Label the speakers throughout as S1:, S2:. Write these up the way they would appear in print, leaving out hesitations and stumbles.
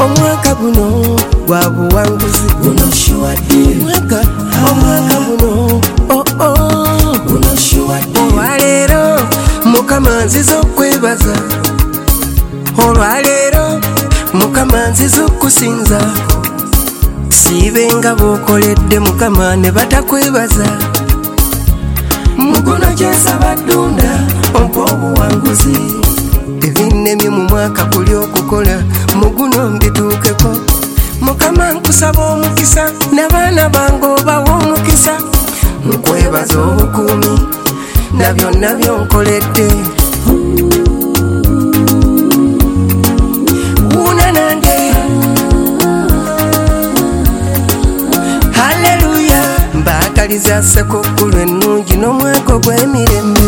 S1: omwaka guno gwa buwanguzi
S2: guno sure deal
S1: omwaka guno
S2: guno sure deal
S1: olwaleero mukama nziza okwebaza olwaleero mukama nziza okusinza siibenga bw'okoledde mukama ne batakwebaza muguno gyensaba ddunda ompa obuwanguzi ebinnemi mu mwaka kuli okukola muguno mbituukeko mukama nkusaba omukisa n'abaana bange obawa omukisa nkwebaza obukuumi na byonna byonkoledde wuuna nange haleluya mbaagaliza sekukulu ennungi n'omwaka ogw'emirembe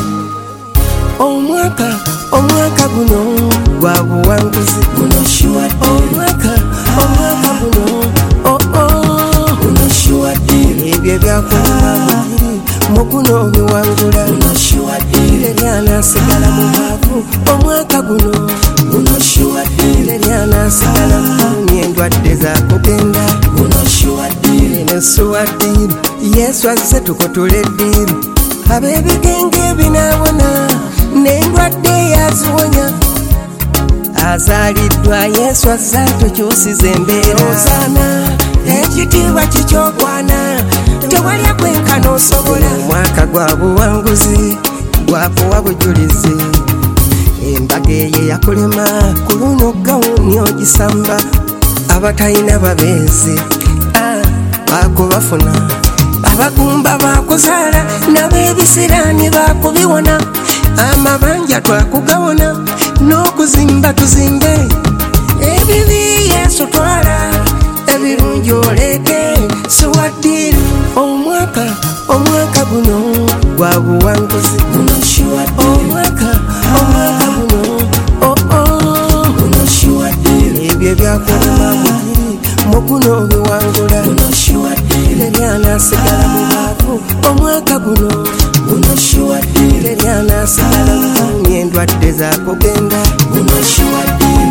S1: omwaka guno gwa buwanguzi
S2: guno sure deal
S1: omwaka guno
S2: guno sure deal
S1: ebyo byakolebwa muguno obiwangula
S2: guno sure deal
S1: eryanasigala mu maavu omwaka guno
S2: guno sure deal
S1: eryanasigala mu endwadde zakugenda
S2: guno sure deal
S1: nesuwaddiru yesu azze tukotula eddiru ab'ebigenge ebinaabona n'endwadde yaziwonya azaliddwa yesu azza tukyusiza embeera ozaana ekitiibwa kikyogwana tewalya kwenkana osobola omwaka gwa buwanguzi gwakuwa bujulizi embaga eyo yakulema ku luno gawuni ogisamba abatalina babeezi bakubafuna abagumba bakuzaala n'ab'ebisiraani bakubiwona amabanja twakugawona n'okuzimba tuzimbe ebibi yesu twala ebirungi oleete siwaddiru omwaka guno gwa buwanguzi
S2: guno sure deal
S1: omwaka guno
S2: guno sure deal
S1: ebyo byakolema muguno obiwangula
S2: guno sure deal
S1: eryanasigala mu maavu omwaka guno
S2: guno sure deal
S1: eryanasigala mu endwadde zakugenda
S2: guno sure deal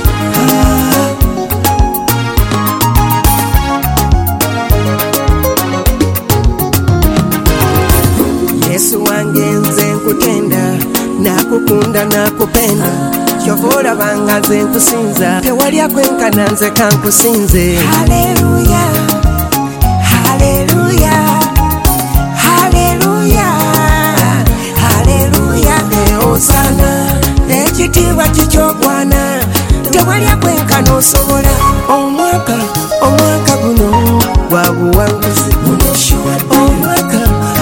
S1: yesu wange nze nkutenda nakukunda nakupenda kyova olabanga nze nkusinza tewalya kwenkana nze kankusinze haleluya haleluya haleluya haleluya eosana ekitiibwa kikyogwana tewalya kwenkana osobola omwaka guno gwa buwanguzi
S2: guno sure deal
S1: omwaka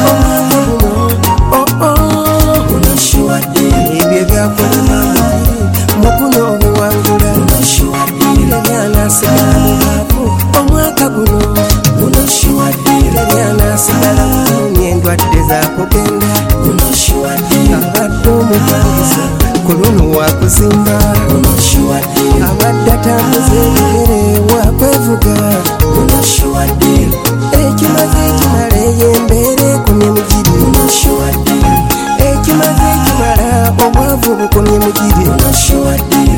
S2: guno sure deal
S1: ebyo byakolema muguno obiwangula
S2: guno sure deal
S1: eryanasigala mu maavu omwaka guno
S2: guno sure deal
S1: eryanasigala mu endwadde zakugenda
S2: guno sure deal
S1: abadde omupangiza ku luno wakuzimba
S2: guno sure deal
S1: abadde atambuza ebigere wakwevuga
S2: guno sure deal
S1: ekimaze ekimala ey'embeera ekomye mu giri
S2: guno sure deal
S1: ekimaze ekimala obwavu bukomye mu giri
S2: guno sure deal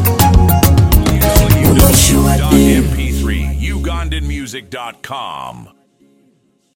S2: guno sure deal
S3: MP3 ugandanmusic.com